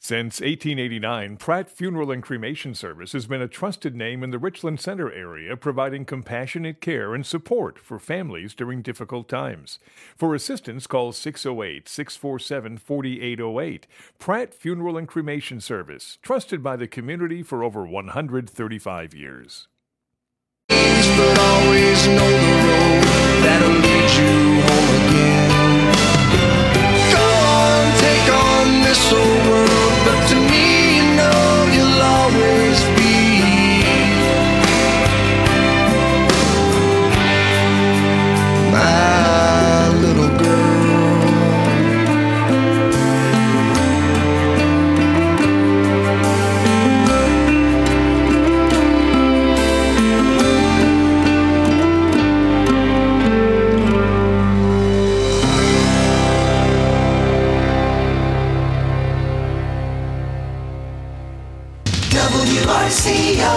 Since 1889, Pratt Funeral and Cremation Service has been a trusted name in the Richland Center area, providing compassionate care and support for families during difficult times. For assistance, call 608-647-4808. Pratt Funeral and Cremation Service, trusted by the community for over 135 years. But always know the road that'll lead you home again. Go on, take on this old world, but to me, you know you'll always be my little girl. WRCO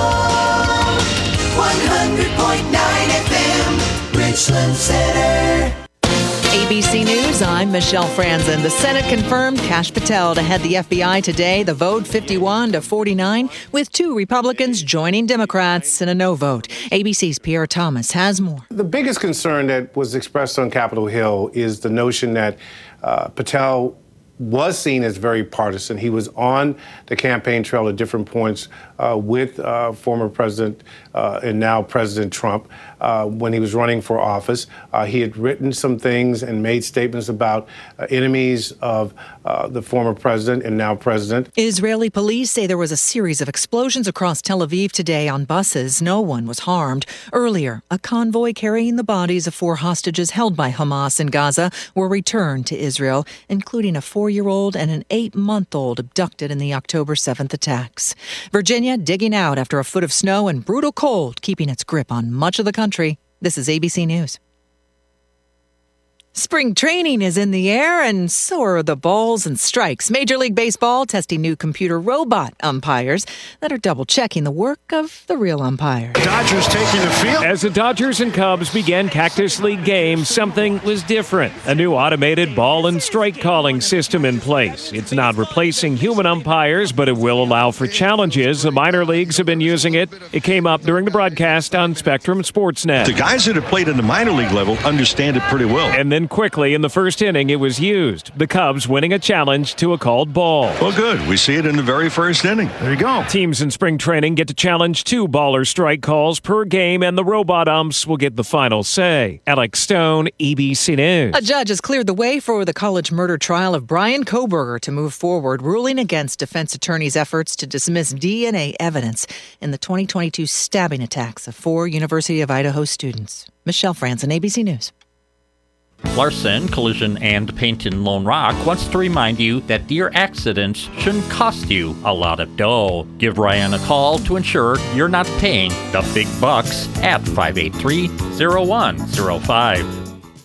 100.9 FM, Richland Center. ABC News, I'm Michelle Franzen. The Senate confirmed Kash Patel to head the FBI today. The vote 51-49, with 2 Republicans joining Democrats in a no vote. ABC's Pierre Thomas has more. The biggest concern that was expressed on Capitol Hill is the notion that Patel was seen as very partisan. He was on the campaign trail at different points with former President and now President Trump when he was running for office. He had written some things and made statements about enemies of the former president and now president. Israeli police say there was a series of explosions across Tel Aviv today on buses. No one was harmed. Earlier, a convoy carrying the bodies of 4 hostages held by Hamas in Gaza were returned to Israel, including a 4-year-old and an 8-month-old abducted in the October 7th attacks. Virginia digging out after a foot of snow and brutal cold keeping its grip on much of the country. This is ABC News. Spring training is in the air, and so are the balls and strikes. Major League Baseball testing new computer robot umpires that are double-checking the work of the real umpire. Dodgers taking the field. As the Dodgers and Cubs began Cactus League games, something was different. A new automated ball and strike calling system in place. It's not replacing human umpires, but it will allow for challenges. The minor leagues have been using it. It came up during the broadcast on Spectrum Sportsnet. The guys that have played at the minor league level understand it pretty well. And then quickly in the first inning, it was used. The Cubs winning a challenge to a called ball. Well, good. We see it in the very first inning. There you go. Teams in spring training get to challenge 2 ball or strike calls per game, and the robot umps will get the final say. Alex Stone, ABC News. A judge has cleared the way for the college murder trial of Brian Kohberger to move forward, ruling against defense attorneys' efforts to dismiss DNA evidence in the 2022 stabbing attacks of 4 University of Idaho students. Michelle Franzen, ABC News. Larson Collision and Paint in Lone Rock wants to remind you that deer accidents shouldn't cost you a lot of dough. Give Ryan a call to ensure you're not paying the big bucks at 583-0105.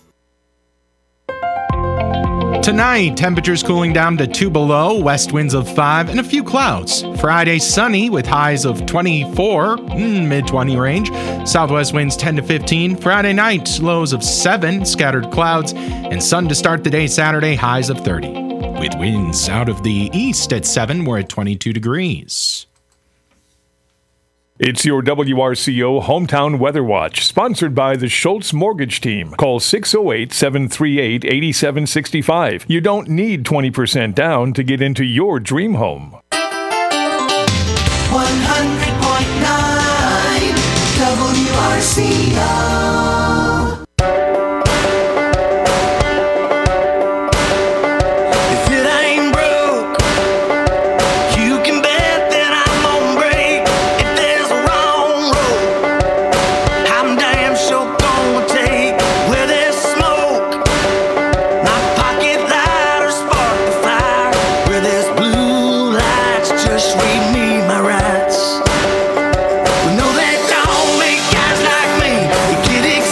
Tonight, temperatures cooling down to 2 below, west winds of 5, and a few clouds. Friday, sunny with highs of 24, mid-20 range. Southwest winds 10 to 15. Friday night, lows of 7, scattered clouds, and sun to start the day Saturday, highs of 30. With winds out of the east at 7, we're at 22 degrees. It's your WRCO Hometown Weather Watch, sponsored by the Schultz Mortgage Team. Call 608-738-8765. You don't need 20% down to get into your dream home. 100.9 WRCO. Get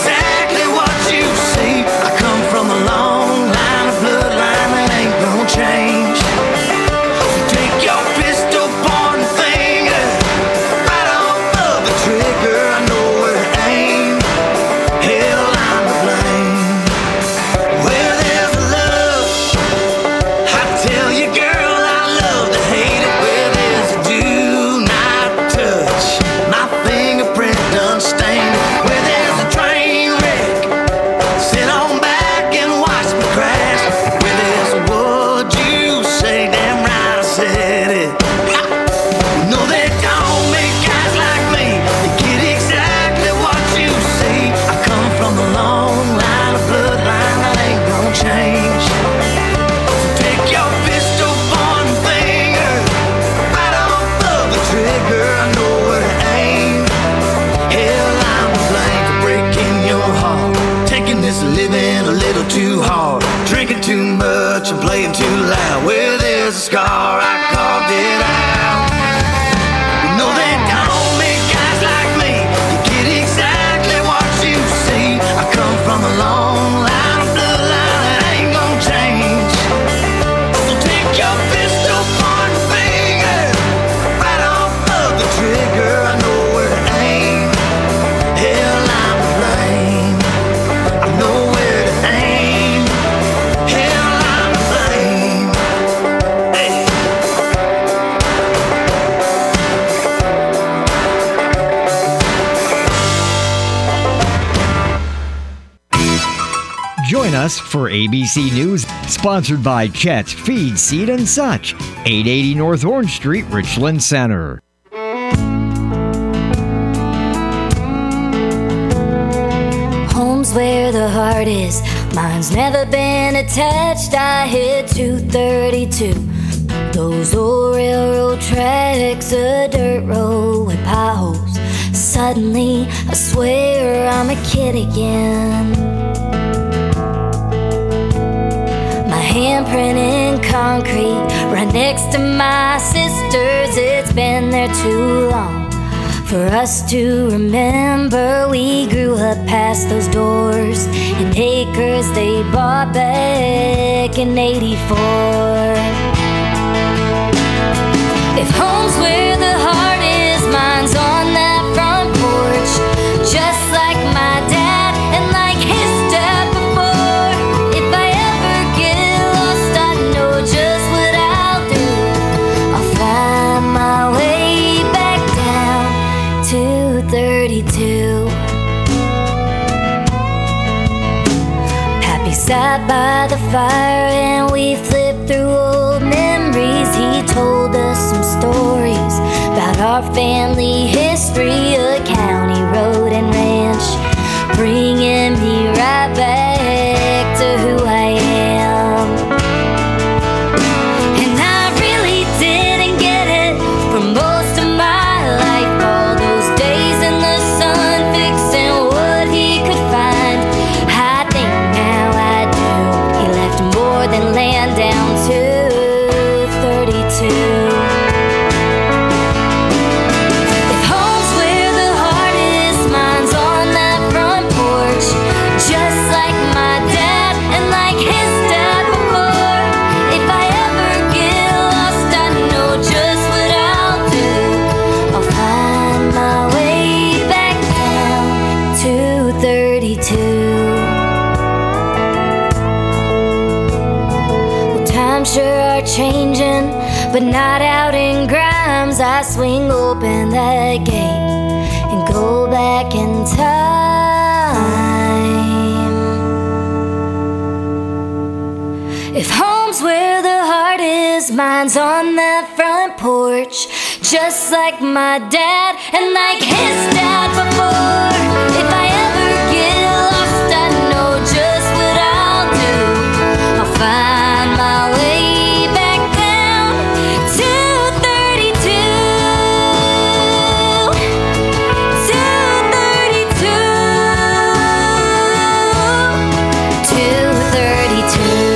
just for ABC News. Sponsored by Chet's Feed, Seed and Such. 880 North Orange Street, Richland Center. Home's where the heart is. Mine's never been attached. I hit 232. Those old railroad tracks, a dirt road with potholes. Suddenly, I swear I'm a kid again. My handprint in concrete, right next to my sister's. It's been there too long for us to remember. We grew up past those doors in acres they bought back in '84. If home's where the heart is, mine's on that front porch. Just like my dad and like his dad before. If I ever get lost, I know just what I'll do. I'll find my way back down to 32. Pappy sat by the fire and we flipped through old memories. He told us some stories about our family history, a county road and ranch, bringing me right back to who I am. And I really didn't get it for most of my life. All those days in the sun fixing what he could find. I think now I do. He left more than land down to 32. If home's where the heart is, mine's on that front porch. Just like my dad and like his dad before. If I ever get lost, I know just what I'll do. I'll find my way back down to 32. Well, times sure are changing, but not out in Grimes. I swing open that gate and go back in time. If home's where the heart is, mine's on that front porch. Just like my dad and like his dad before. If I ever get lost, I know just what I'll do. I'll find my way back down to 32. To 32. To 32.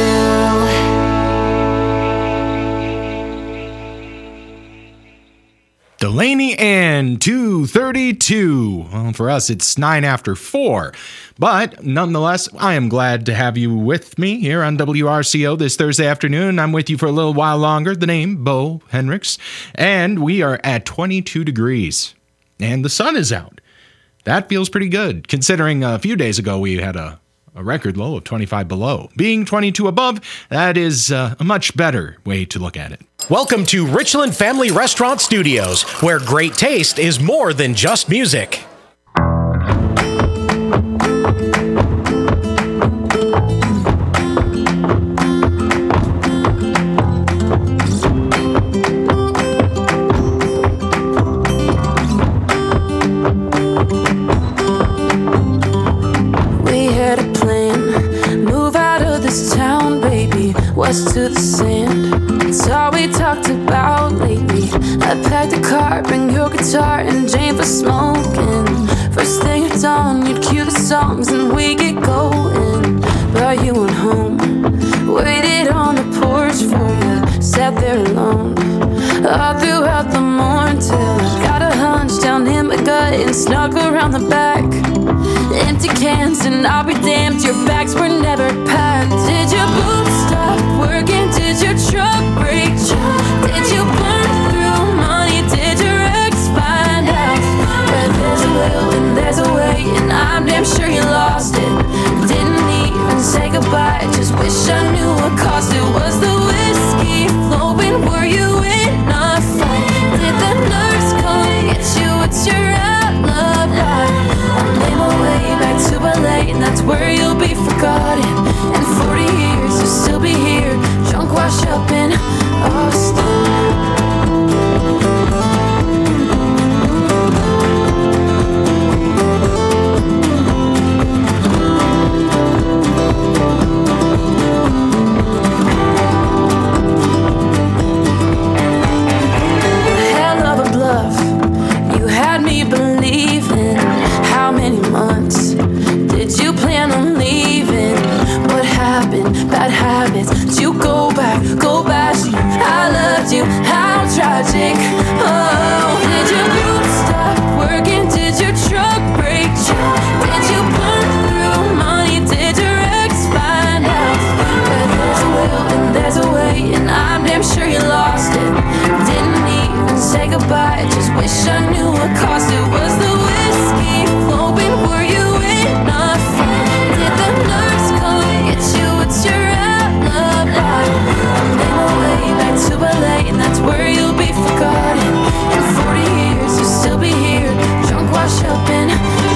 Delaney and 232. Well, for us, it's 9 after 4. But nonetheless, I am glad to have you with me here on WRCO this Thursday afternoon. I'm with you for a little while longer. The name, Bo Henricks. And we are at 22 degrees. And the sun is out. That feels pretty good, considering a few days ago we had a record low of 25 below. Being 22 above, that is a much better way to look at it. Welcome to Richland Family Restaurant Studios, where great taste is more than just music. West to the sand, it's all we talked about lately. I packed a car, bring your guitar and Jane for smoking. First thing at dawn, you'd cue the songs and we get going. But you went home, waited on the porch for you, sat there alone all throughout the morning till I got a hunch down in my gut and snuck around the back. Empty cans and I'll be damned, your bags were never packed. Did your boots stop working? Did your truck break? Did you burn through money? Did your ex find out? Where there's a will and there's a way, and I'm damn sure you lost it. Didn't even say goodbye, just wish I knew what caused it. Was the whiskey flowing? Were you in a fight? Did the nurse come get you? What's your alibi? I'm on my way back to LA, and that's where you'll be forgotten and by. Just wish I knew what caused it. Was the whiskey flowing? Were you enough? Did the nurse come get you? What's your alibi? I made my way back to LA, and that's where you'll be forgotten. In 40 years you'll still be here, drunk, washed up in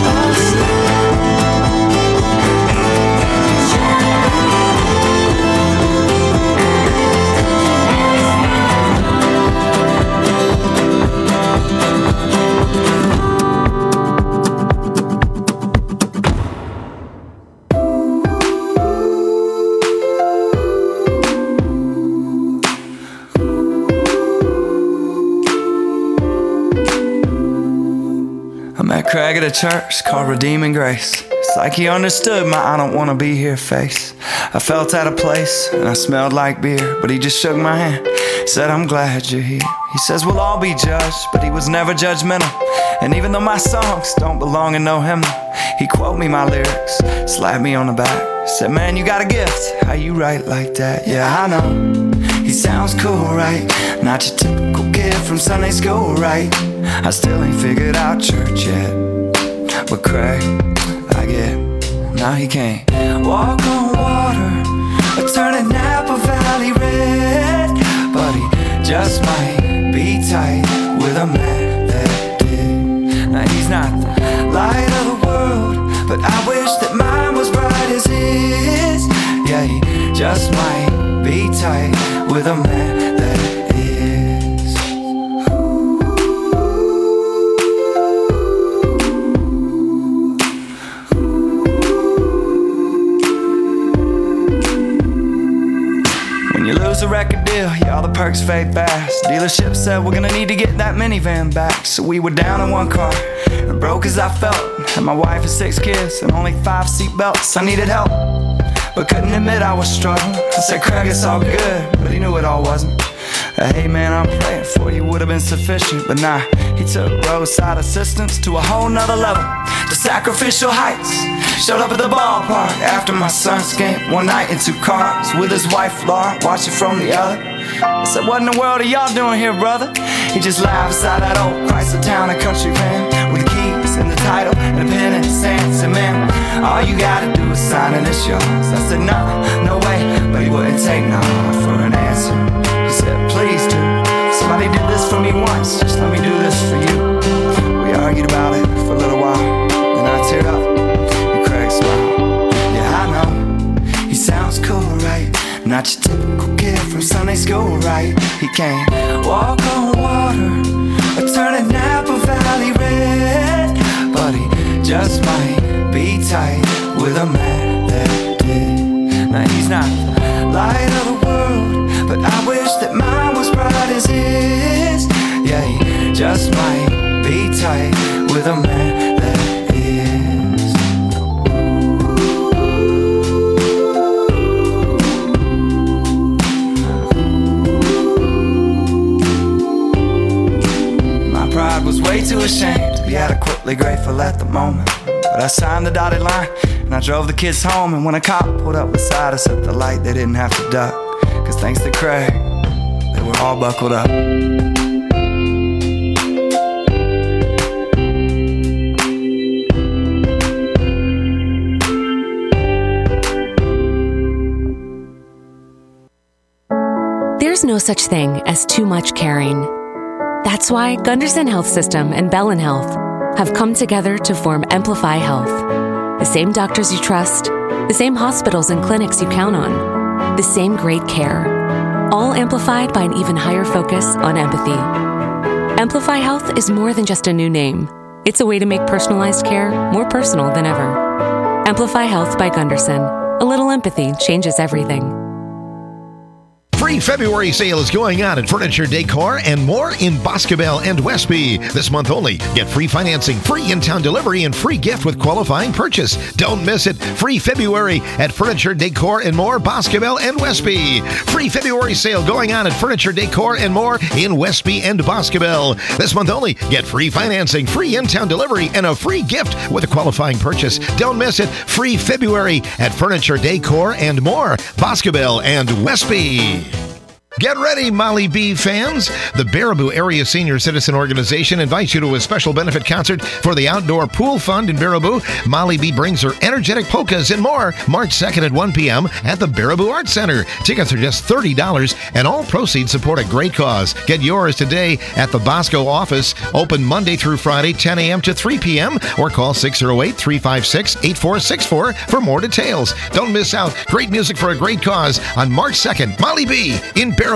Craig at a church called Redeeming Grace. It's like he understood my I don't wanna be here face. I felt out of place and I smelled like beer, but he just shook my hand, said I'm glad you're here. He says we'll all be judged, but he was never judgmental. And even though my songs don't belong in no hymnal, he quote me my lyrics, slapped me on the back, said man you got a gift, how you write like that? Yeah I know, he sounds cool right, not your typical kid from Sunday school right. I still ain't figured out church yet, but Craig, I get, now he can't walk on water or turn a Napa Valley red, but he just might be tight with a man that did. Now he's not the light of the world, but I wish that mine was bright as his. Yeah, he just might be tight with a man that is. A record deal, yeah, all the perks fade fast. Dealership said we're gonna need to get that minivan back. So we were down in one car, and broke as I felt. Had my wife and 6 kids, and only 5 seat belts. I needed help, but couldn't admit I was struggling. I said, Craig, it's all good, but he knew it all wasn't. Hey man, I'm praying for you would have been sufficient, but nah, he took roadside assistance to a whole nother level, to sacrificial heights. Showed up at the ballpark after my son's game, one night in 2 cars with his wife Laura, watching from the other. I said, what in the world are y'all doing here, brother? He just laughed beside that old Chrysler Town and Country van, with the keys and the title and a pen and a sand. Said, man, all you gotta do is sign and it's yours. I said, nah, no way, but he wouldn't take no for an answer. He said, please do, somebody did this for me once, just let me do this for you. We argued about it for a little while, then I teared up. Smile. Yeah, I know, he sounds cool, right? Not your typical kid from Sunday school, right? He can't walk on water or turn a Napa Valley red, but he just might be tight with a man that did. Now he's not the light of the world, but I wish that mine was bright as his. Yeah, he just might be tight with a man that is. Was way too ashamed to be adequately grateful at the moment, but I signed the dotted line and I drove the kids home. And when a cop pulled up beside us at the light, they didn't have to duck, cause thanks to Craig, they were all buckled up. There's no such thing as too much caring. That's why Gunderson Health System and Bellin Health have come together to form Amplify Health. The same doctors you trust, the same hospitals and clinics you count on, the same great care, all amplified by an even higher focus on empathy. Amplify Health is more than just a new name. It's a way to make personalized care more personal than ever. Amplify Health by Gunderson. A little empathy changes everything. Free February sale is going on at Furniture Decor and More in Boscobel and Westby. This month only. Get free financing, free in-town delivery, and free gift with qualifying purchase. Don't miss it. Free February at Furniture Decor and More, Boscobel and Westby. Free February sale going on at Furniture Decor and More in Westby and Boscobel. This month only. Get free financing, free in-town delivery, and a free gift with a qualifying purchase. Don't miss it. Free February at Furniture Decor and More, Boscobel and Westby. Get ready, Molly B fans. The Baraboo Area Senior Citizen Organization invites you to a special benefit concert for the Outdoor Pool Fund in Baraboo. Molly B brings her energetic polkas and more March 2nd at 1 p.m. at the Baraboo Arts Center. Tickets are just $30 and all proceeds support a great cause. Get yours today at the Bosco office, open Monday through Friday, 10 a.m. to 3 p.m. or call 608-356-8464 for more details. Don't miss out. Great music for a great cause on March 2nd. Molly B in Baraboo.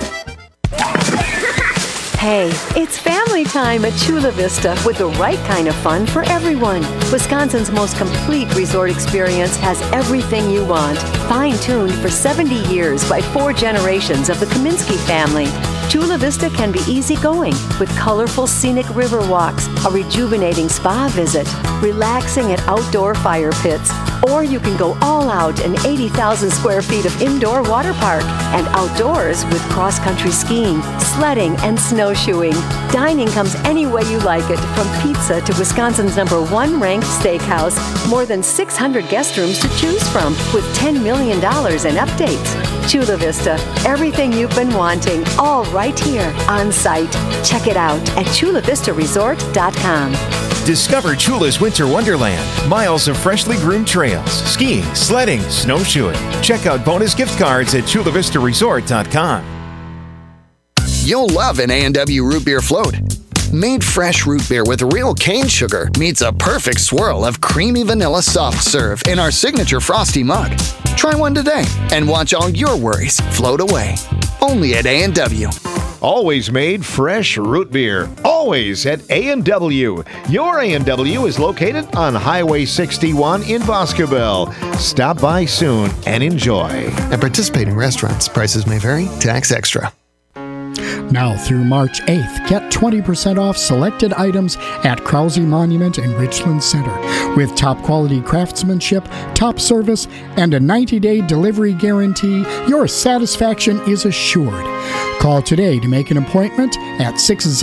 Hey, it's family time at Chula Vista with the right kind of fun for everyone. Wisconsin's most complete resort experience has everything you want. Fine-tuned for 70 years by 4 generations of the Kaminsky family. Chula Vista can be easygoing with colorful scenic river walks, a rejuvenating spa visit, relaxing at outdoor fire pits, or you can go all out in 80,000 square feet of indoor water park and outdoors with cross-country skiing, sledding, and snowshoeing. Dining comes any way you like it, from pizza to Wisconsin's #1 ranked steakhouse. More than 600 guest rooms to choose from with $10 million in updates. Chula Vista, everything you've been wanting, all right here on site. Check it out at chulavistaresort.com. Discover Chula's Winter Wonderland. Miles of freshly groomed trails, skiing, sledding, snowshoeing. Check out bonus gift cards at chulavistaresort.com. You'll love an A&W root beer float. Made fresh root beer with real cane sugar meets a perfect swirl of creamy vanilla soft serve in our signature frosty mug. Try one today and watch all your worries float away. Only at A&W. Always made fresh root beer. Always at A&W. Your A&W is located on Highway 61 in Boscobel. Stop by soon and enjoy. At participating restaurants, prices may vary. Tax extra. Now through March 8th, get 20% off selected items at Krause Monument in Richland Center. With top quality craftsmanship, top service, and a 90-day delivery guarantee, your satisfaction is assured. Call today to make an appointment at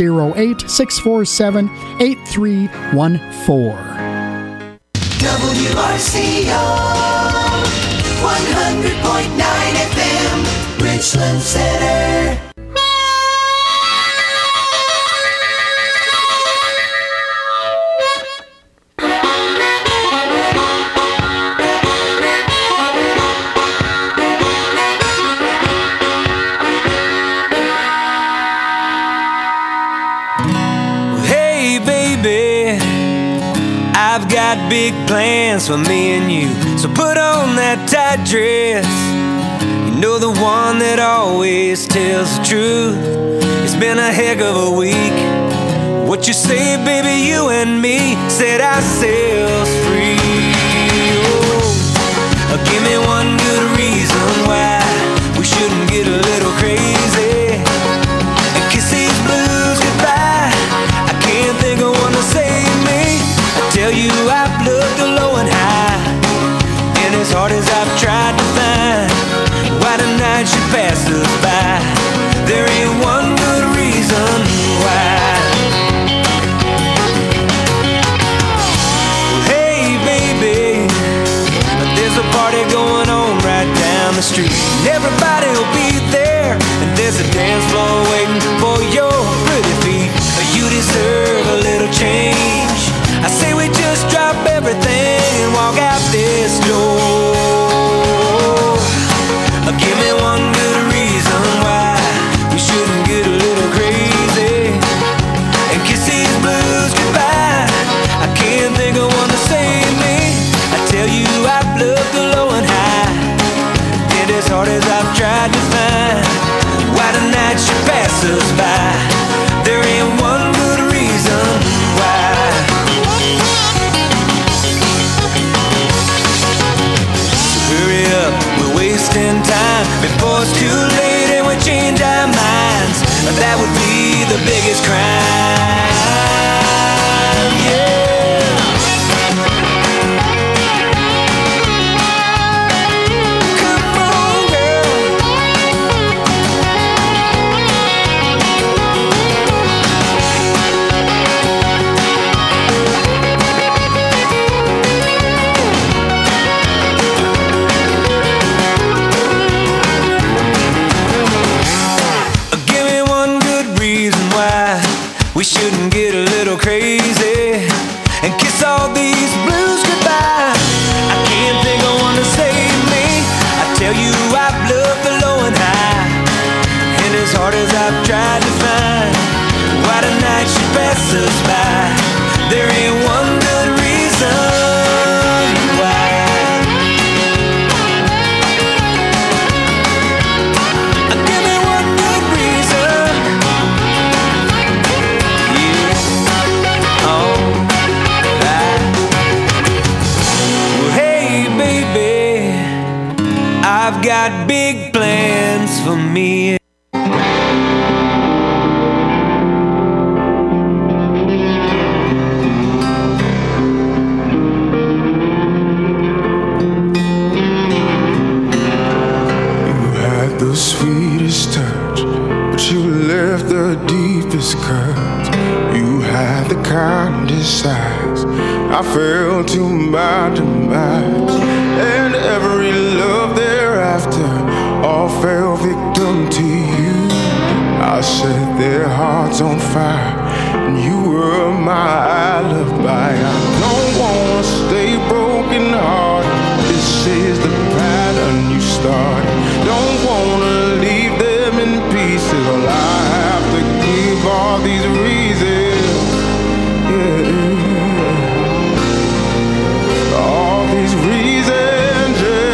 608-647-8314. WRCO 100.9 FM, Richland Center. I've got big plans for me and you, so put on that tight dress. You know, the one that always tells the truth. It's been a heck of a week. What you say, baby, you and me set ourselves free. Oh, give me one good reason why we shouldn't get a little crazy and kiss these blues goodbye. I can't think of one to save me. Tell you I've looked low and high, and as hard as I've tried to find why the night should pass us by, there ain't one good reason why. Hey baby, there's a party going on right down the street, and everybody'll be there, and there's a dance floor waiting for your pretty feet. You deserve a little change. I say we just drop everything and walk out this door. Give me one good reason why we shouldn't get a little crazy and kiss these blues goodbye. I can't think of one to save me. I tell you I've looked low and high, did as hard as I've tried to find why the night should pass us by. There ain't one good reason why. Hurry up, we're wasting time before it's too late and we change our minds. That would be the biggest crime, yeah. reason why we shouldn't get a little crazy and kiss all these blues goodbye. I can't think of one to save me. I tell you I've loved the low and high, and as hard as I've tried to find why tonight should pass us by, there ain't one good reason why. Give me one good reason. Yeah. Alright. Well, hey baby, I've got big plans for me. The sweetest touch, but you left the deepest cuts. You had the kindest eyes. I fell to my demise, and every love thereafter all fell victim to you. I set their hearts on fire, and you were my alibi. I don't wanna stay broken hearted. This is the pattern you started. Don't wanna leave them in pieces. All I have to give all these reasons, yeah. All these reasons,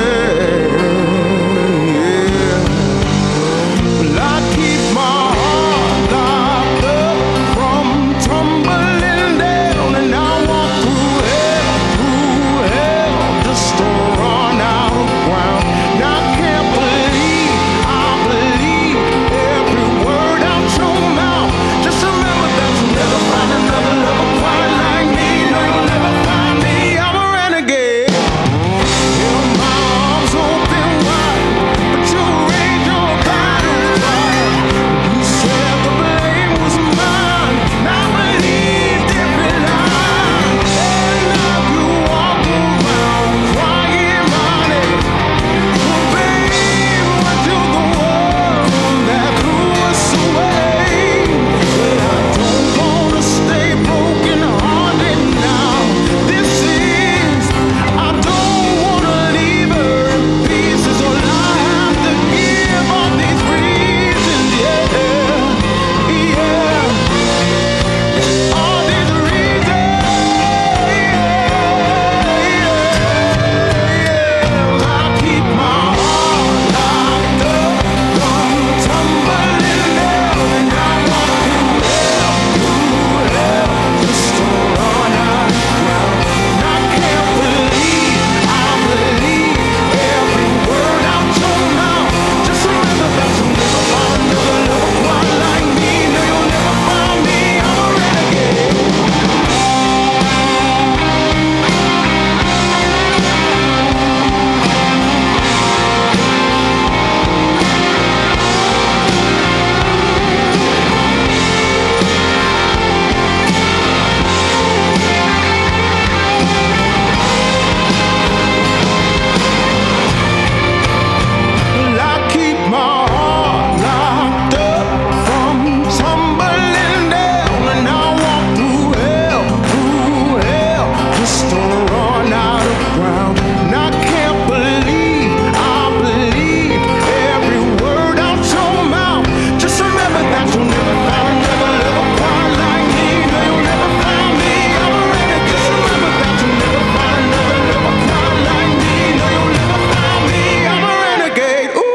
yeah. Well, I keep my heart locked up from tumbling down, and I walk through hell just to run out of ground. Now I can't believe I believe every word out your mouth. Just remember that you'll never find another lover quite like me. No, you'll never find me. I'm a renegade. Yeah, my arms open wide, but you raised your battle cry. You said the blame was mine, and I believed every lie. And now you walk around crying my name. Well, babe, what to the world that threw us away? But I don't wanna stay broken hearted now. This is, I don't wanna leave her in pieces. All I have to give all these reasons, yeah, yeah. All these reasons, yeah. I keep my heart locked up from tumbling down, and I walk through hell just to run out of ground. And I can't believe I believe every word out your mouth. Just remember that you'll never find another lover quite like me. No, you'll never find me. I'm a renegade. Well, I keep my heart locked up from tumbling down, and I walk through hell just to run out of ground. And I can't believe I believed every word out your mouth. Just remember that you'll never find another lover quite like me. No, you'll never find me. I'm a renegade. Just remember that you'll never find another lover quite like me. No, you'll never find me. I'm a renegade. Ooh.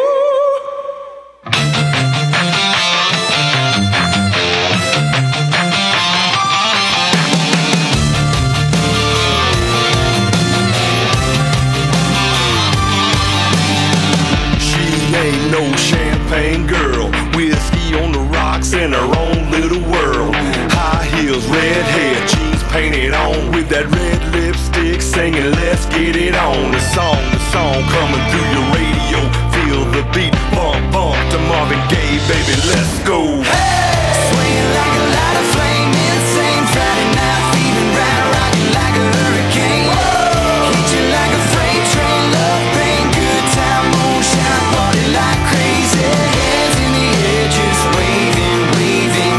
She ain't no champagne girl, whiskey on the rocks in her own little world. High heels, red hair, jeans painted on with that red lipstick, singing "Let's get it on." The song coming through your radio. Feel the beat, bump, bump to Marvin Gaye, baby, let's go. Swinging like a light of flame, insane Friday night feeling right, rocking like a hurricane. Hit you like a freight train, love, pain, good time, moonshine, party like crazy. Hands in the air, just waving, waving.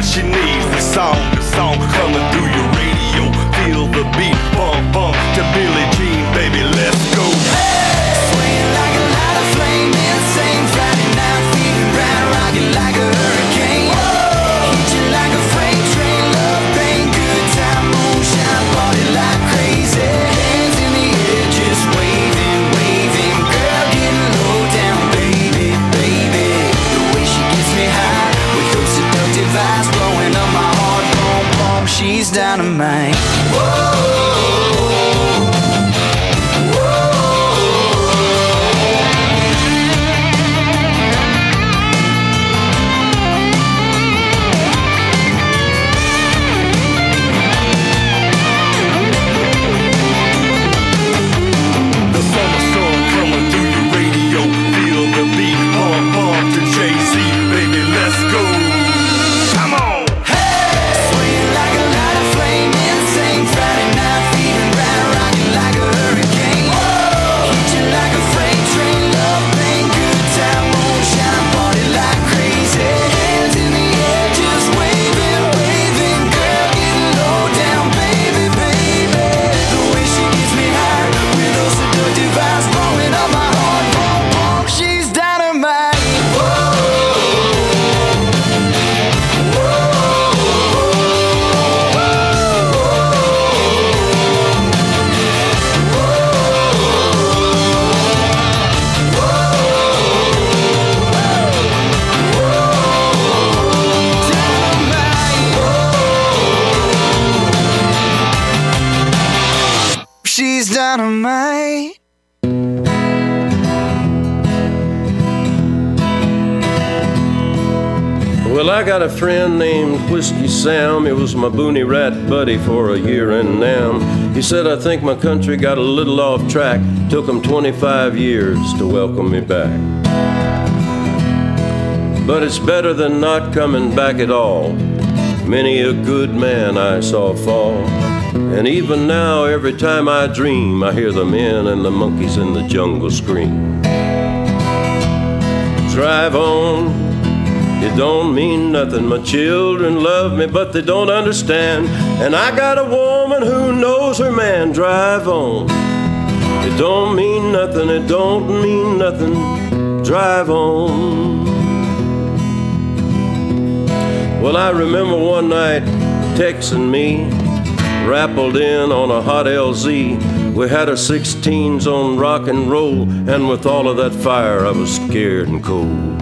what she needs. The song coming through your radio. Feel the beat, bump, bump to Billie Jean, baby, let's go. Swaying like a light of flame, insane Friday night, feeling right, rocking like a hurricane. Hit you like a freight train, love, pain, good time, moonshine, party like crazy. Hands in the air, just waving, waving. Girl, getting low down, baby, baby. The way she gets me high with those seductive eyes blowing up my heart, boom, boom. She's dynamite. Whoa. She's dynamite. Well, I got a friend named Whiskey Sam. He was my boonie rat buddy for a year and now. He said, I think my country got a little off track. Took him 25 years to welcome me back. But it's better than not coming back at all. Many a good man I saw fall. And even now, every time I dream, I hear the men and the monkeys in the jungle scream. Drive on, it don't mean nothing. My children love me, but they don't understand. And I got a woman who knows her man. Drive on, it don't mean nothing. It don't mean nothing. Drive on. Well, I remember one night texting me, rappled in on a hot LZ. We had our 16s on rock and roll, and with all of that fire, I was scared and cold.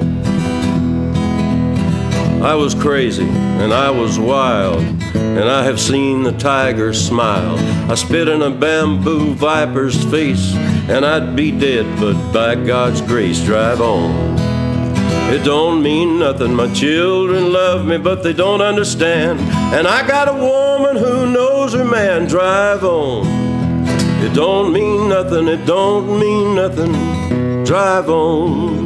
I was crazy, and I was wild, and I have seen the tiger smile. I spit in a bamboo viper's face, and I'd be dead, but by God's grace, drive on. It don't mean nothing. My children love me, but they don't understand. And I got a woman who knows her man. Drive on. It don't mean nothing. It don't mean nothing. Drive on.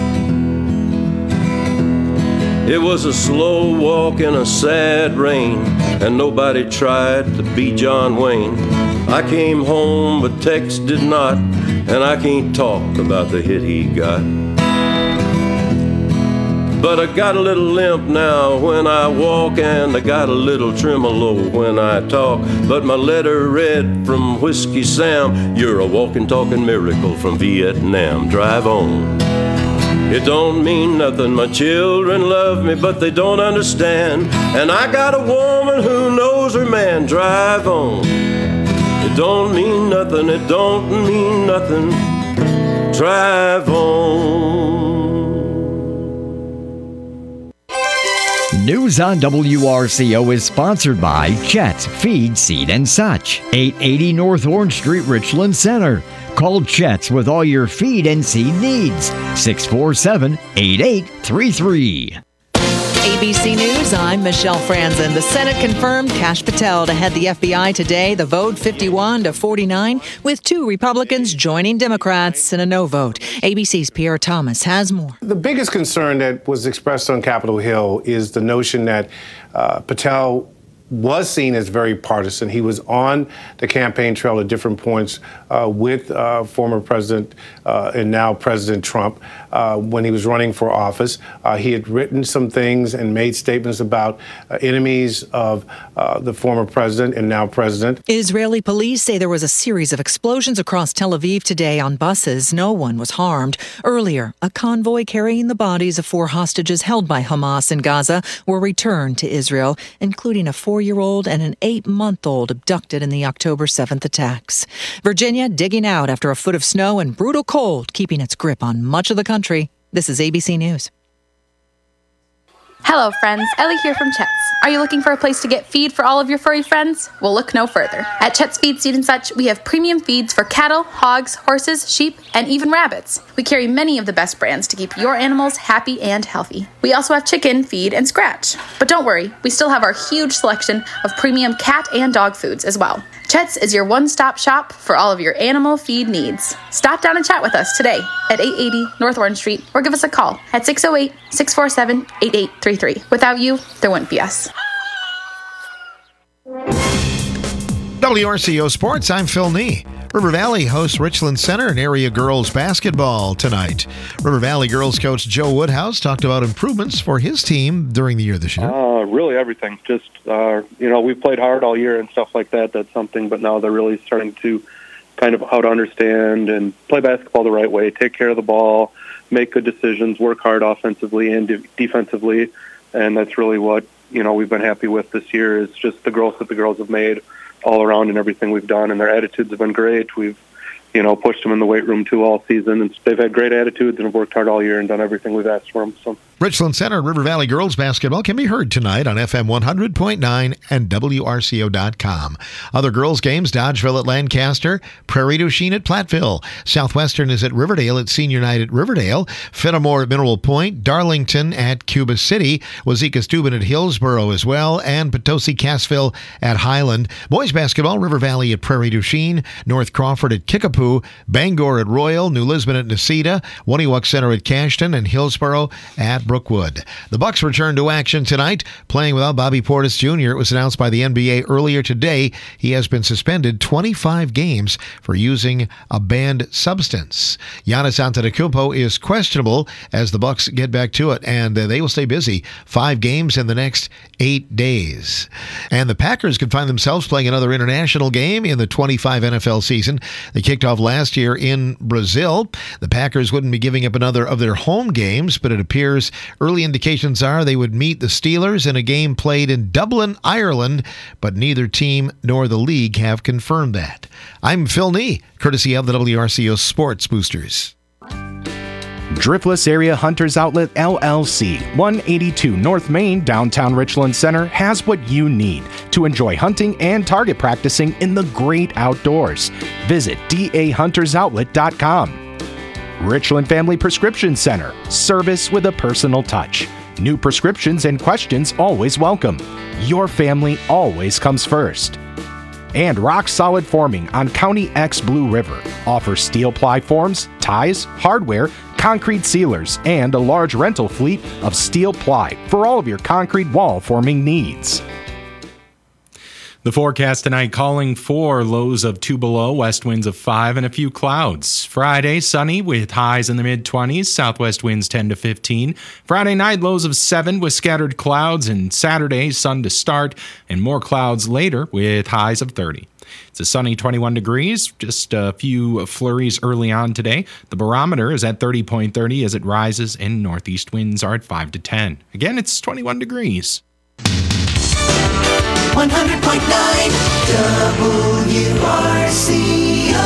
It was a slow walk in a sad rain, and nobody tried to be John Wayne. I came home, but Tex did not, and I can't talk about the hit he got. But I got a little limp now when I walk, and I got a little tremolo when I talk. But my letter read from Whiskey Sam, you're a walking, talking miracle from Vietnam. Drive on. It don't mean nothing. My children love me, but they don't understand. And I got a woman who knows her man. Drive on. It don't mean nothing. It don't mean nothing. Drive on. News on WRCO is sponsored by Chet's Feed, Seed, and Such, 880 North Orange Street, Richland Center. Call Chet's with all your feed and seed needs. 647-8833. ABC News, I'm Michelle Franzen. The Senate confirmed Kash Patel to head the FBI today. The vote 51-49, with 2 Republicans joining Democrats in a no vote. ABC's Pierre Thomas has more. The biggest concern that was expressed on Capitol Hill is the notion that Patel was seen as very partisan. He was on the campaign trail at different points with former President and now President Trump when he was running for office. He had written some things and made statements about enemies of the former president and now president. Israeli police say there was a series of explosions across Tel Aviv today on buses. No one was harmed. Earlier, a convoy carrying the bodies of 4 hostages held by Hamas in Gaza were returned to Israel, including a 4-year-old and an 8-month-old abducted in the October 7th attacks. Virginia digging out after a foot of snow and brutal cold keeping its grip on much of the country. This is ABC News. Hello friends, Ellie here from Chet's. Are you looking for a place to get feed for all of your furry friends? Well, look no further. At Chet's Feed, Seed & Such, we have premium feeds for cattle, hogs, horses, sheep, and even rabbits. We carry many of the best brands to keep your animals happy and healthy. We also have chicken, feed, and scratch. But don't worry, we still have our huge selection of premium cat and dog foods as well. Chet's is your one-stop shop for all of your animal feed needs. Stop down and chat with us today at 880 North Orange Street or give us a call at 608-647-8833. Without you, there wouldn't be us. WRCO Sports, I'm Phil Nee. River Valley hosts Richland Center and area girls basketball tonight. River Valley girls coach Joe Woodhouse talked about improvements for his team during the year this year. Really everything. Just, we've played hard all year and stuff like that. That's something, but now they're really starting to kind of how to understand and play basketball the right way, take care of the ball, make good decisions, work hard offensively and defensively. And that's really what, we've been happy with this year is just the growth that the girls have made all around and everything we've done, and their attitudes have been great. We've, pushed them in the weight room too all season, and they've had great attitudes and have worked hard all year and done everything we've asked for them. So. Richland Center River Valley girls basketball can be heard tonight on FM 100.9 and WRCO.com. Other girls games, Dodgeville at Lancaster, Prairie du Chien at Platteville. Southwestern is at Riverdale at Senior Night at Riverdale. Fenimore at Mineral Point, Darlington at Cuba City, Wazeeka-Steuben at Hillsboro as well, and Potosi-Cassville at Highland. Boys basketball, River Valley at Prairie du Chien, North Crawford at Kickapoo, Bangor at Royal, New Lisbon at Necedah, Waniwak Center at Cashton, and Hillsboro at Brookwood. The Bucks return to action tonight, playing without Bobby Portis Jr. It was announced by the NBA earlier today. He has been suspended 25 games for using a banned substance. Giannis Antetokounmpo is questionable as the Bucks get back to it, and they will stay busy. 5 games in the next 8 days. And the Packers could find themselves playing another international game in the 25 NFL season. They kicked off last year in Brazil. The Packers wouldn't be giving up another of their home games, but it appears early indications are they would meet the Steelers in a game played in Dublin, Ireland, but neither team nor the league have confirmed that. I'm Phil Nee, courtesy of the WRCO Sports Boosters. Driftless Area Hunters Outlet LLC, 182 North Main, downtown Richland Center, has what you need to enjoy hunting and target practicing in the great outdoors. Visit dahuntersoutlet.com. Richland Family Prescription Center, service with a personal touch. New prescriptions and questions always welcome. Your family always comes first. And Rock Solid Forming on County X Blue River offers steel ply forms, ties, hardware, concrete sealers, and a large rental fleet of steel ply for all of your concrete wall forming needs. The forecast tonight calling for lows of 2 below, west winds of 5, and a few clouds. Friday, sunny with highs in the mid-20s, southwest winds 10 to 15. Friday night, lows of 7 with scattered clouds, and Saturday, sun to start, and more clouds later with highs of 30. It's a sunny 21 degrees, just a few flurries early on today. The barometer is at 30.30 as it rises, and northeast winds are at 5 to 10. Again, it's 21 degrees. 100.9 WRCO.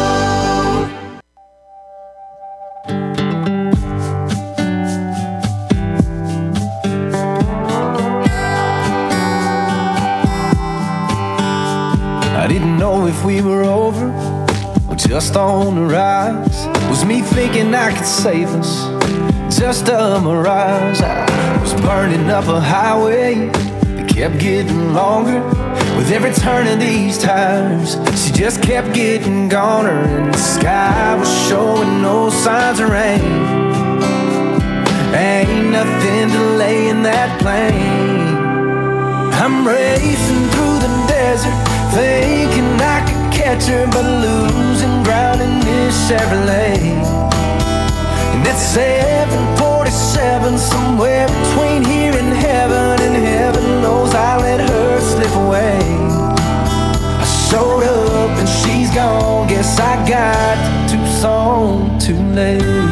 I didn't know if we were over or just on the rise. Was me thinking I could save us just a mirage? I was burning up a highway, kept getting longer with every turn of these tires. She just kept getting goner, and the sky was showing no signs of rain. Ain't nothing delaying that plane. I'm racing through the desert, thinking I could catch her, but losing ground in this Chevrolet. And it's 7:47, somewhere between here and heaven knows I let her slip away. I showed up and she's gone, guess I got to Tucson too late.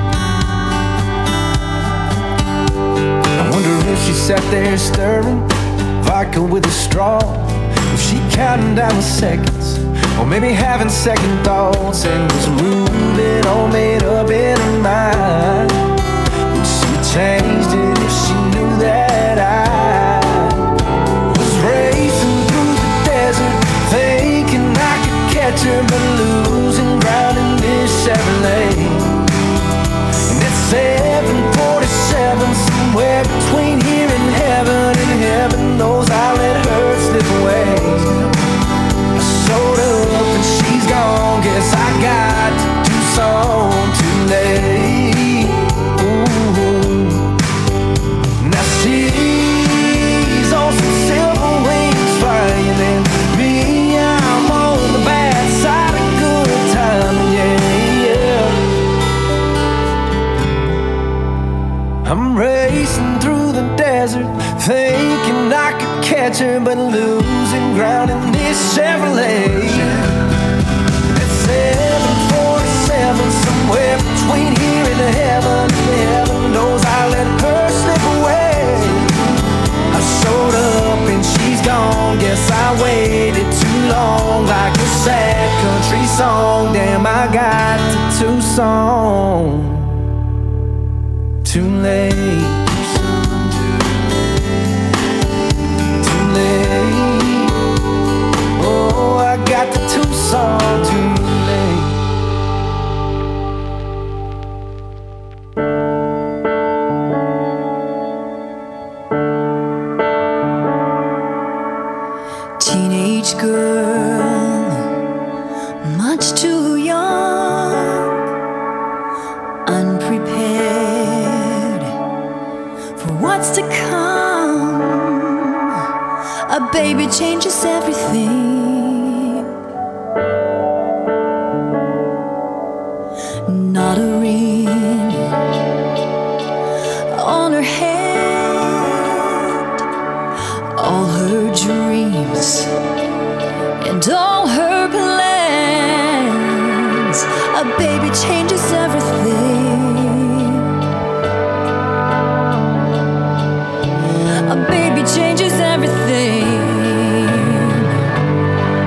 I wonder if she sat there stirring vodka with a straw, if she counting down the seconds, or maybe having second thoughts, and was moving all made up in her mind. Would she changed it if she knew that I was racing through the desert, thinking I could catch her, but losing ground in this Chevrolet. And it's 7:47, somewhere between here and heaven knows I let her slip away. I showed up and she's gone, guess I got to Tucson too late. Ooh. Now she's on some silver wings flying, and me, I'm on the bad side of good time, yeah. I'm racing through the desert, thinking I could catch her, but losing ground in this Chevrolet. It's 7:47, somewhere between here and heaven knows I let her slip away. I showed up and she's gone, guess I waited too long, like a sad country song. Damn, I got to Tucson too late. Oh, I got the Tucson too late. Teenage girl, much too young, unprepared for what's to come. A baby changes everything. Not a ring on her hand. All her dreams and all her plans. A baby changes everything. A baby changes everything.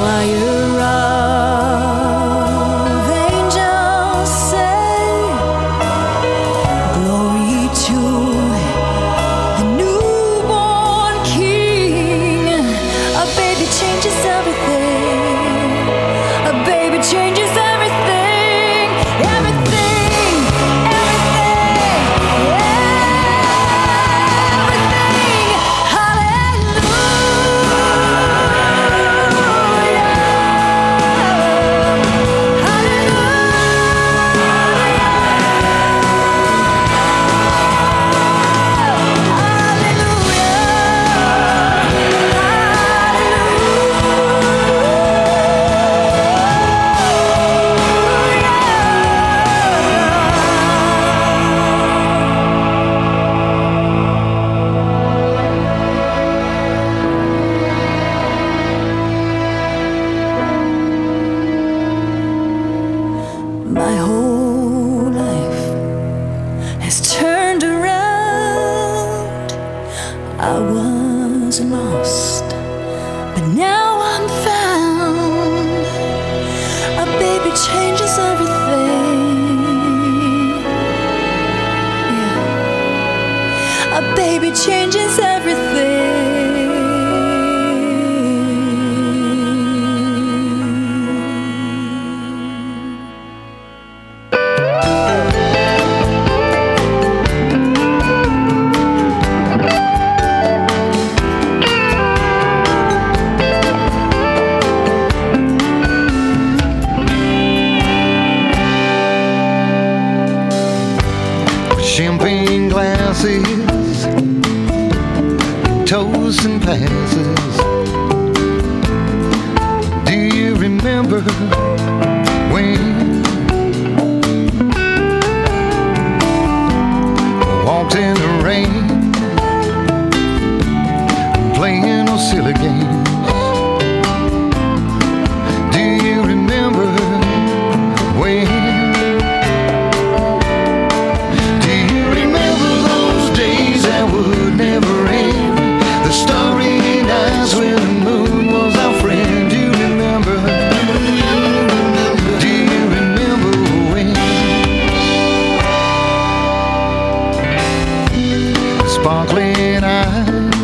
choir of angels say, glory to the newborn King. A baby changes everything. A baby changes everything. Everything, everything, everything. My whole life has turned around. I was lost, but now I'm found. A baby changes everything. Yeah. A baby changes everything. Champagne glasses, toasts and passes. Do you remember when walked in the rain, playing those silly games? Do you remember when? Never end. The starry nights when the moon was our friend. Do you remember? Do you remember when? Sparkling eyes,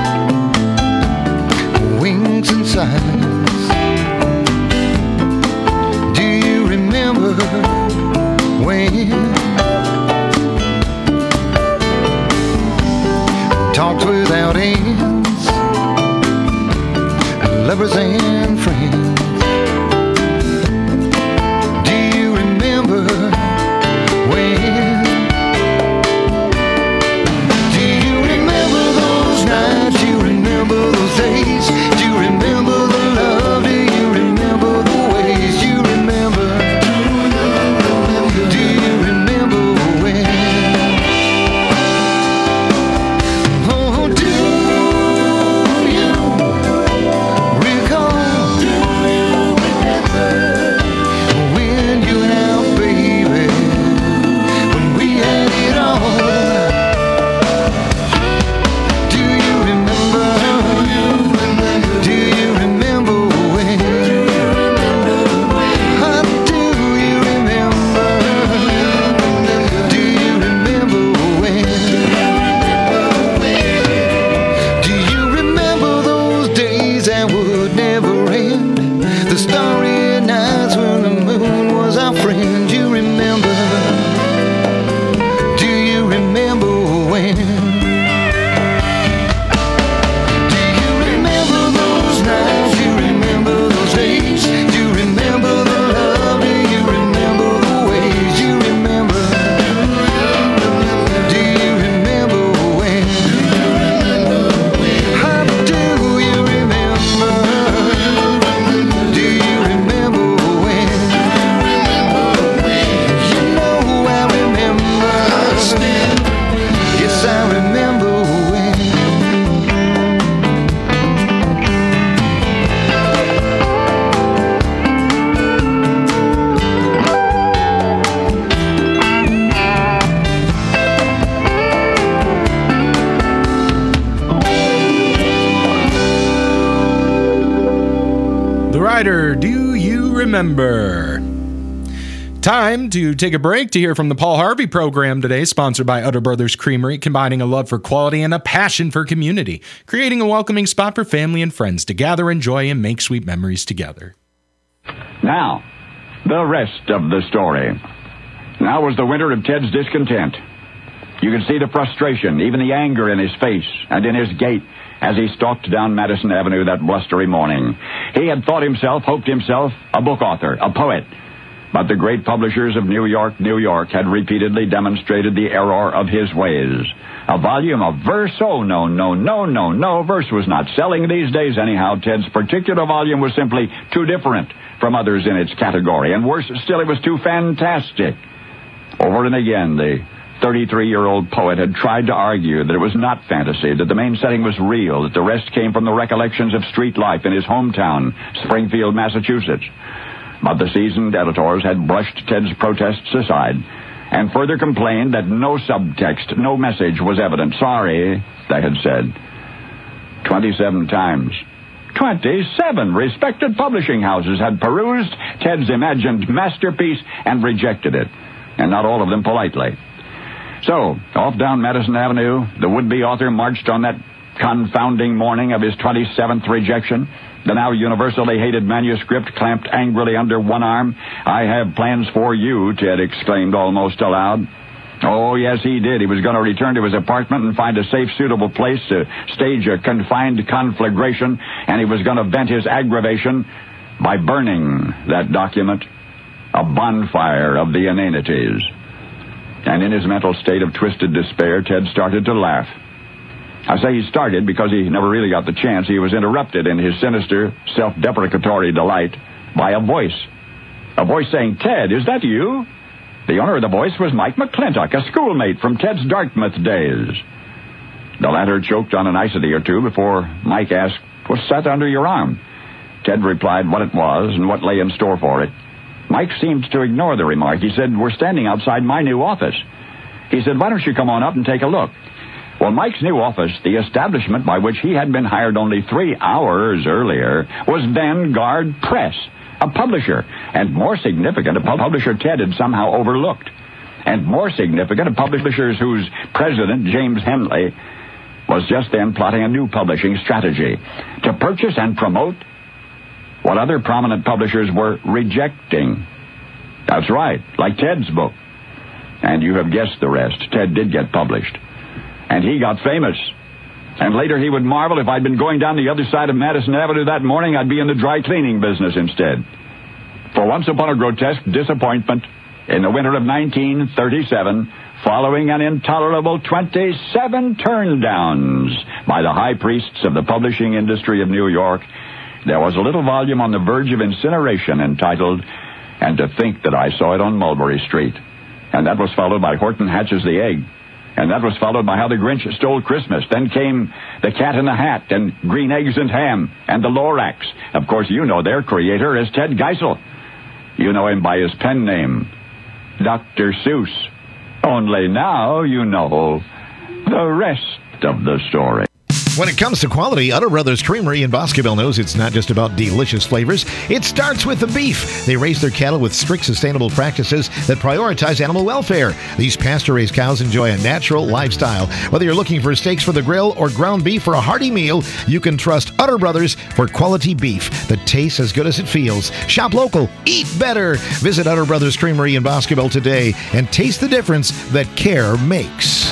winks and sighs. Do you remember when? Talks without ends, lovers and friends. Do you remember when? Do you remember those nights? Do you remember those days? Do you remember the love? Do you remember the ways? Do you remember? Do you remember when? Do you Rider, Do You Remember? Time to take a break to hear from the Paul Harvey program today, sponsored by Utter Brothers Creamery, combining a love for quality and a passion for community, creating a welcoming spot for family and friends to gather, enjoy, and make sweet memories together. Now, the rest of the story. Now was the winter of Ted's discontent. You could see the frustration, even the anger in his face and in his gait as he stalked down Madison Avenue that blustery morning. He had hoped himself, a book author, a poet. But the great publishers of New York, had repeatedly demonstrated the error of his ways. A volume of verse? Oh, no. Verse was not selling these days anyhow. Ted's particular volume was simply too different from others in its category. And worse still, it was too fantastic. Over and again, the 33-year-old poet had tried to argue that it was not fantasy, that the main setting was real, that the rest came from the recollections of street life in his hometown, Springfield, Massachusetts. But the seasoned editors had brushed Ted's protests aside and further complained that no subtext, no message was evident. Sorry, they had said. 27 times. 27 respected publishing houses had perused Ted's imagined masterpiece and rejected it, and not all of them politely. So, off down Madison Avenue, the would-be author marched on that confounding morning of his 27th rejection, the now universally hated manuscript clamped angrily under one arm. I have plans for you, Ted exclaimed almost aloud. Oh, yes, he did. He was going to return to his apartment and find a safe, suitable place to stage a confined conflagration, and he was going to vent his aggravation by burning that document, a bonfire of the inanities. And in his mental state of twisted despair, Ted started to laugh. I say he started because he never really got the chance. He was interrupted in his sinister, self-deprecatory delight by a voice. A voice saying, "Ted, is that you?" The owner of the voice was Mike McClintock, a schoolmate from Ted's Dartmouth days. The latter choked on a nicety or two before Mike asked, "What's that under your arm?" Ted replied what it was and what lay in store for it. Mike seemed to ignore the remark. He said, "We're standing outside my new office." He said, "Why don't you come on up and take a look?" Well, Mike's new office, the establishment by which he had been hired only 3 hours earlier, was Vanguard Press, a publisher, and more significant, a publisher Ted had somehow overlooked, and more significant, a publisher whose president, James Henley, was just then plotting a new publishing strategy to purchase and promote what other prominent publishers were rejecting. That's right, like Ted's book. And you have guessed the rest. Ted did get published. And he got famous. And later he would marvel, if I'd been going down the other side of Madison Avenue that morning, I'd be in the dry cleaning business instead. For once upon a grotesque disappointment, in the winter of 1937, following an intolerable 27 turndowns by the high priests of the publishing industry of New York, there was a little volume on the verge of incineration entitled, "And to Think That I Saw It on Mulberry Street." And that was followed by Horton Hatches the Egg. And that was followed by How the Grinch Stole Christmas. Then came The Cat in the Hat and Green Eggs and Ham and The Lorax. Of course, you know their creator as Ted Geisel. You know him by his pen name, Dr. Seuss. Only now you know the rest of the story. When it comes to quality, Utter Brothers Creamery in Boscobel knows it's not just about delicious flavors. It starts with the beef. They raise their cattle with strict sustainable practices that prioritize animal welfare. These pasture-raised cows enjoy a natural lifestyle. Whether you're looking for steaks for the grill or ground beef for a hearty meal, you can trust Utter Brothers for quality beef that tastes as good as it feels. Shop local, eat better. Visit Utter Brothers Creamery in Boscobel today and taste the difference that care makes.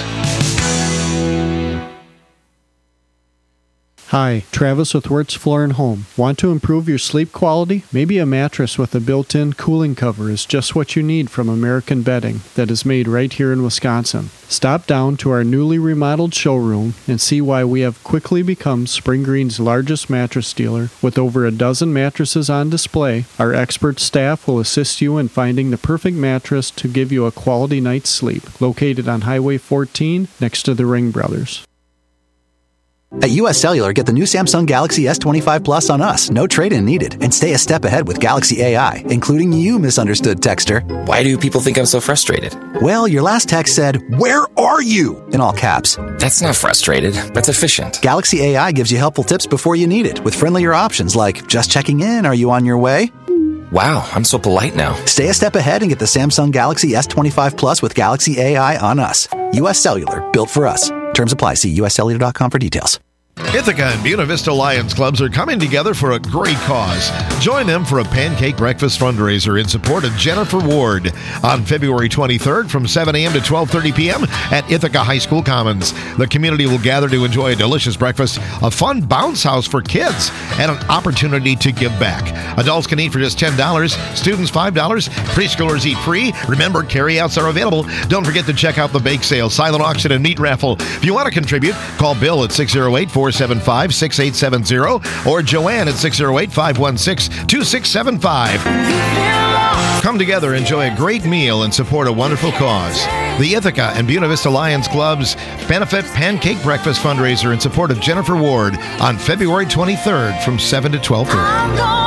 Hi, Travis with Wirtz Floor & Home. Want to improve your sleep quality? Maybe a mattress with a built-in cooling cover is just what you need from American Bedding that is made right here in Wisconsin. Stop down to our newly remodeled showroom and see why we have quickly become Spring Green's largest mattress dealer. With over a dozen mattresses on display, our expert staff will assist you in finding the perfect mattress to give you a quality night's sleep. Located on Highway 14 next to the Ring Brothers. At US Cellular, get the new Samsung Galaxy S25 Plus on us. No trade-in needed. And stay a step ahead with Galaxy AI, including you, misunderstood texter. Why do people think I'm so frustrated? Well, your last text said, "Where are you?" in all caps. That's not frustrated. That's efficient. Galaxy AI gives you helpful tips before you need it, with friendlier options like, "Just checking in, are you on your way?" Wow, I'm so polite now. Stay a step ahead and get the Samsung Galaxy S25 Plus with Galaxy AI on us. US Cellular, built for us. Terms apply. See uscellular.com for details. Ithaca and Buena Vista Lions Clubs are coming together for a great cause. Join them for a pancake breakfast fundraiser in support of Jennifer Ward on February 23rd from 7 a.m. to 12:30 p.m. at Ithaca High School Commons. The community will gather to enjoy a delicious breakfast, a fun bounce house for kids, and an opportunity to give back. Adults can eat for just $10, students $5, preschoolers eat free. Remember, carryouts are available. Don't forget to check out the bake sale, silent auction, and meat raffle. If you want to contribute, call Bill at 608-475-6870 or Joanne at 608-516-2675. Come together, enjoy a great meal, and support a wonderful cause. The Ithaca and Buena Vista Lions Club's Benefit Pancake Breakfast fundraiser in support of Jennifer Ward on February 23rd from 7 to 12:30.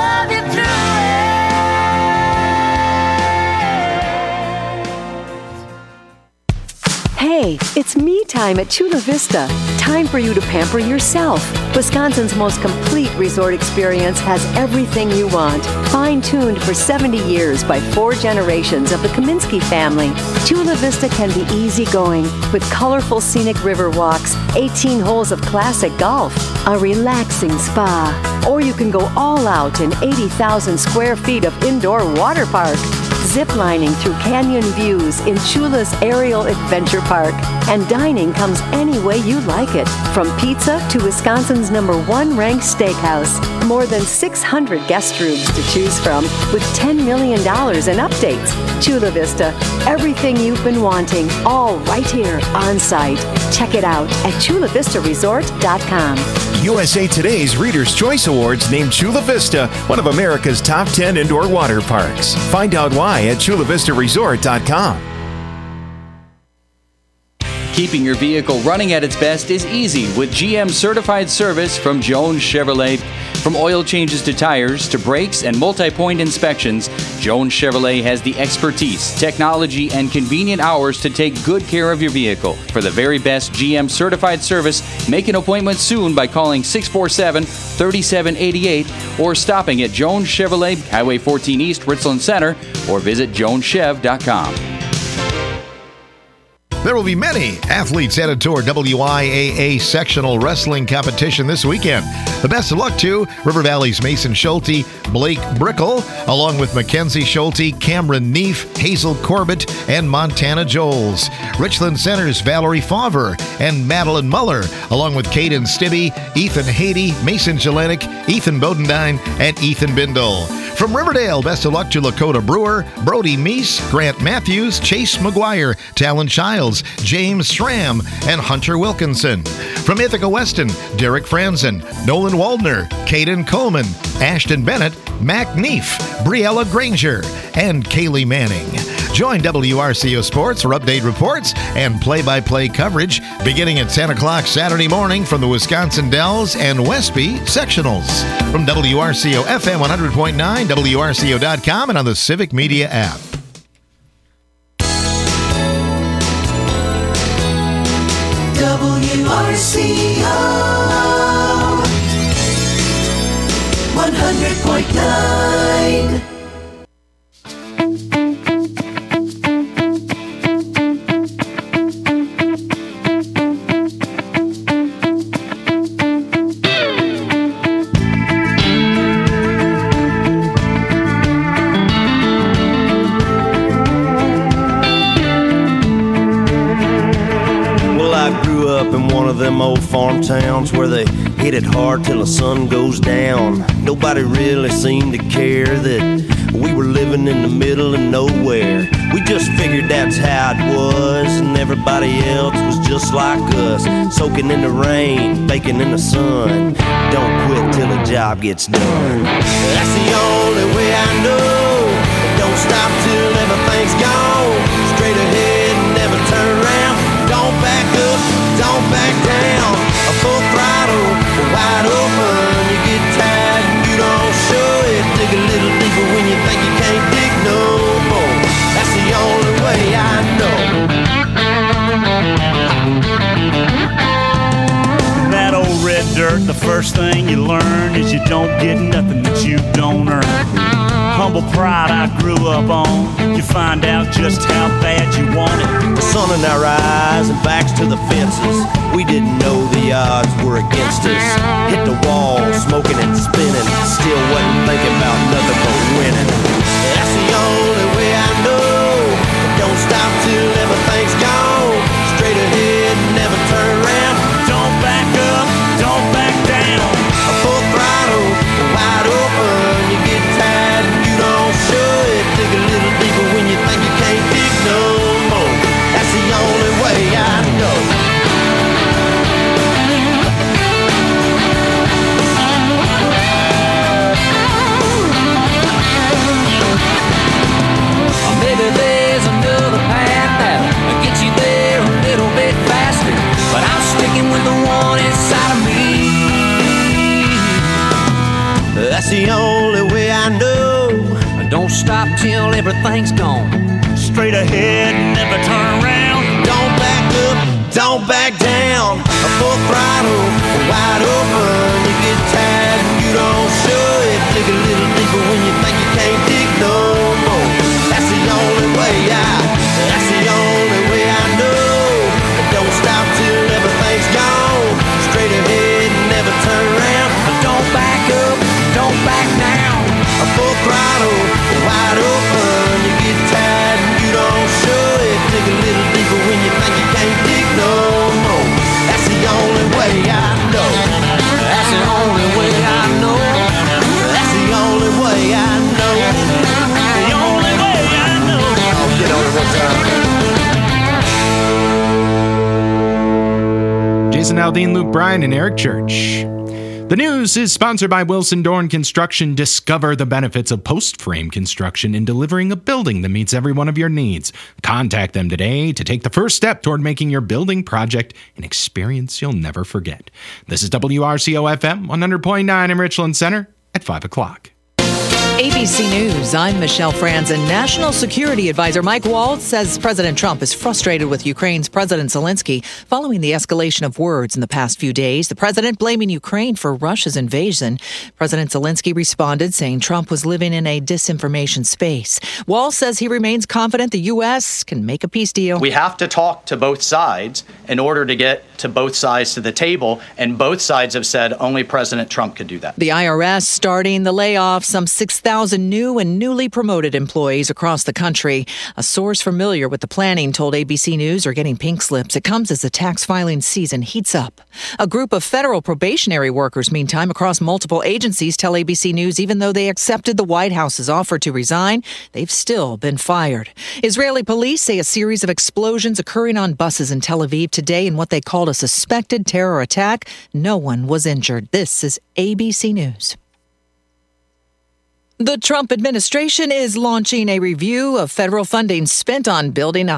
Hey, it's me time at Chula Vista. Time for you to pamper yourself. Wisconsin's most complete resort experience has everything you want. Fine-tuned for 70 years by 4 generations of the Kaminsky family. Chula Vista can be easygoing with colorful scenic river walks, 18 holes of classic golf, a relaxing spa, or you can go all out in 80,000 square feet of indoor water park. Ziplining through canyon views in Chula's Aerial Adventure Park. And dining comes any way you like it, from pizza to Wisconsin's #1 ranked steakhouse. More than 600 guest rooms to choose from with $10 million in updates. Chula Vista, everything you've been wanting, all right here on site. Check it out at chulavistaresort.com. USA Today's Reader's Choice Awards named Chula Vista one of America's top 10 indoor water parks. Find out why at chulavistaresort.com. Keeping your vehicle running at its best is easy with GM certified service from Jones Chevrolet. From oil changes to tires to brakes and multi-point inspections, Jones Chevrolet has the expertise, technology, and convenient hours to take good care of your vehicle. For the very best GM certified service, make an appointment soon by calling 647-3788 or stopping at Jones Chevrolet, Highway 14 East, Richland Center, or visit joneschev.com. There will be many athletes headed toward WIAA sectional wrestling competition this weekend. The best of luck to River Valley's Mason Schulte, Blake Brickle, along with Mackenzie Schulte, Cameron Neef, Hazel Corbett, and Montana Joels. Richland Center's Valerie Fauver and Madeline Muller, along with Caden Stibbe, Ethan Haiti, Mason Jelenic, Ethan Bodendine, and Ethan Bindle. From Riverdale, best of luck to Lakota Brewer, Brody Meese, Grant Matthews, Chase McGuire, Talon Childs, James Schramm, and Hunter Wilkinson. From Ithaca Weston, Derek Franzen, Nolan Waldner, Caden Coleman, Ashton Bennett, Mac Neef, Briella Granger, and Kaylee Manning. Join WRCO Sports for update reports and play-by-play coverage beginning at 10 o'clock Saturday morning from the Wisconsin Dells and Westby sectionals. From WRCO FM 100.9, WRCO.com, and on the Civic Media app. WRCO 100.9. In one of them old farm towns where they hit it hard till the sun goes down. Nobody really seemed to care that we were living in the middle of nowhere. We just figured that's how it was, and everybody else was just like us, soaking in the rain, baking in the sun. Don't quit till the job gets done. That's the only way I know. Don't stop till everything's gone. Straight ahead and never turn around. Don't back up, don't back down. A full throttle dig a little deeper when you think you can't dig no more. That's the only way I know. That old red dirt, the first thing you learn is you don't get nothing that you don't earn. Humble pride I grew up on. You find out just how bad you want it. The sun in our eyes and backs to the fences. We didn't know the odds were against us. Hit the wall, smoking and spinning. Still wasn't thinking about nothing but winning. That's the only way I know. Don't stop till everything's gone. Straight ahead, never turn around. Don't back up, don't back down. A full throttle, wide open. You get tired and you don't show it. Dig a little deeper when you think you can't dig no more. That's the only way I know. Maybe there's another path that'll get you there a little bit faster, but I'm sticking with the one inside of me. That's the only way I know. Don't stop till everything's gone. Straight ahead, never turn around. Don't back up, don't back down. A full throttle, wide open. You get tired and you don't show it. Dig a little deeper when you think you can't dig no more. That's the only way that's the only way I know. Don't stop till everything's gone. Straight ahead, never turn around. Don't back up, don't back down. A full throttle, wide open. You get tired and you don't show it. Dig a little deeper when you think you can't dig no more. That's the only way I know. That's the only way I know. That's the only way I know. The only way I know. Oh, get on it one time. Jason Aldean, Luke Bryan, and Eric Church. The news is sponsored by Wilson Dorn Construction. Discover the benefits of post-frame construction in delivering a building that meets every one of your needs. Contact them today to take the first step toward making your building project an experience you'll never forget. This is WRCO-FM 100.9 in Richland Center at 5 o'clock. ABC News, I'm Michelle Franzen. National Security Advisor Mike Waltz says President Trump is frustrated with Ukraine's President Zelensky following the escalation of words in the past few days. The president blaming Ukraine for Russia's invasion. President Zelensky responded saying Trump was living in a disinformation space. Waltz says he remains confident the U.S. can make a peace deal. We have to talk to both sides in order to get to both sides to the table, and both sides have said only President Trump could do that. The IRS starting the layoff, some 6,000 new and newly promoted employees across the country. A source familiar with the planning told ABC News are getting pink slips. It comes as the tax filing season heats up. A group of federal probationary workers, meantime, across multiple agencies tell ABC News even though they accepted the White House's offer to resign, they've still been fired. Israeli police say a series of explosions occurring on buses in Tel Aviv today in what they called a suspected terror attack. No one was injured. This is ABC News. The Trump administration is launching a review of federal funding spent on building a